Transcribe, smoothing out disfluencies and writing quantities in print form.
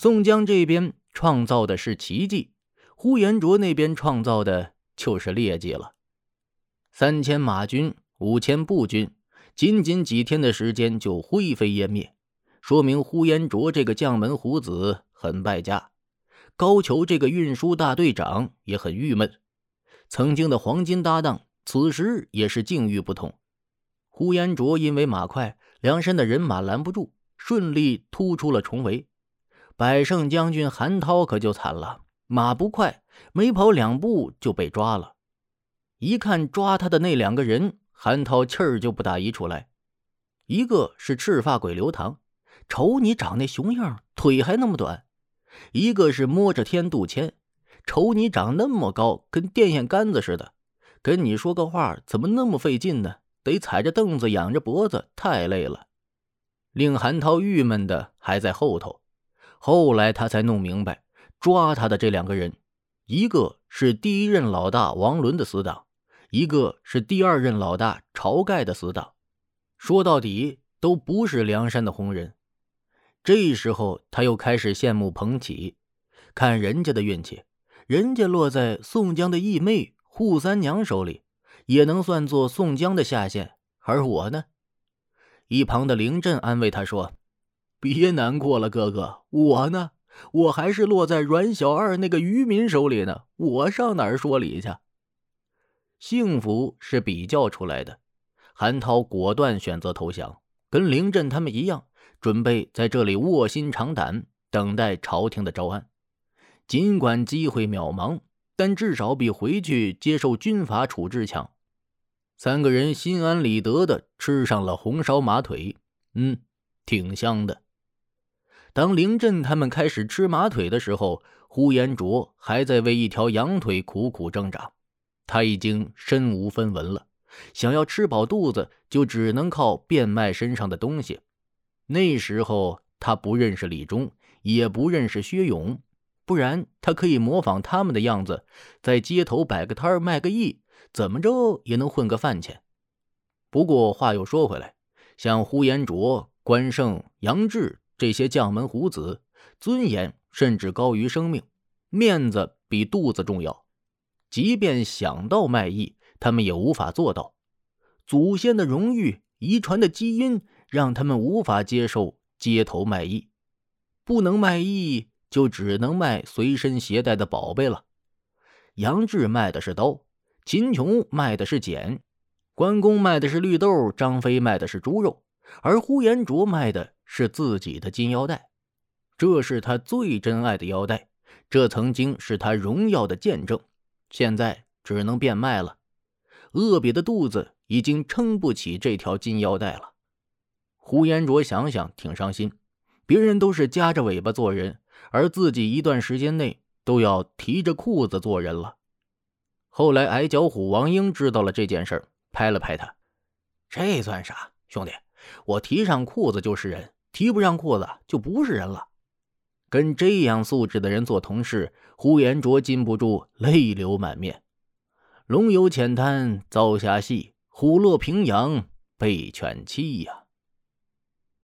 宋江这边创造的是奇迹，呼延灼那边创造的就是劣迹了。3000马军，5000步军，仅仅几天的时间就灰飞烟灭，说明呼延灼这个将门虎子很败家。高俅这个运输大队长也很郁闷，曾经的黄金搭档此时也是境遇不同。呼延灼因为马快，梁山的人马拦不住，顺利突出了重围。百胜将军韩涛可就惨了，马不快，没跑2步就被抓了。一看抓他的那2个人，韩涛气儿就不打一处来。一个是赤发鬼刘唐，瞅你长那熊样，腿还那么短；一个是摸着天杜迁，瞅你长那么高，跟电线杆子似的，跟你说个话怎么那么费劲呢？得踩着凳子仰着脖子，太累了。令韩涛郁闷的还在后头，后来他才弄明白，抓他的这2个人，一个是第1任老大王伦的死党，一个是第2任老大晁盖的死党，说到底都不是梁山的红人。这时候他又开始羡慕彭玘，看人家的运气，人家落在宋江的义妹扈三娘手里，也能算作宋江的下线，而我呢？一旁的凌震安慰他说：别难过了哥哥，我呢？我还是落在阮小二那个渔民手里呢，我上哪儿说理去？幸福是比较出来的，韩涛果断选择投降，跟凌震他们一样，准备在这里卧薪尝胆，等待朝廷的招安。尽管机会渺茫，但至少比回去接受军法处置强。3个人心安理得的吃上了红烧马腿，挺香的。当凌震他们开始吃马腿的时候，呼延灼还在为一条羊腿苦苦挣扎。他已经身无分文了，想要吃饱肚子就只能靠变卖身上的东西。那时候他不认识李忠，也不认识薛勇，不然他可以模仿他们的样子，在街头摆个摊卖个艺，怎么着也能混个饭钱。不过话又说回来，像呼延灼、关胜、杨志这些将门虎子，尊严甚至高于生命，面子比肚子重要。即便想到卖艺，他们也无法做到。祖先的荣誉、遗传的基因让他们无法接受街头卖艺。不能卖艺，就只能卖随身携带的宝贝了。杨志卖的是刀，秦琼卖的是锏，关公卖的是绿豆，张飞卖的是猪肉，而呼延灼卖的是自己的金腰带。这是他最珍爱的腰带，这曾经是他荣耀的见证，现在只能变卖了。饿瘪的肚子已经撑不起这条金腰带了。呼延灼想想挺伤心，别人都是夹着尾巴做人，而自己一段时间内都要提着裤子做人了。后来矮脚虎王英知道了这件事，拍了拍他：这算啥，兄弟，我提上裤子就是人，提不上裤子就不是人了。跟这样素质的人做同事，呼延灼禁不住泪流满面。龙游浅滩遭虾戏，虎落平阳被犬欺呀。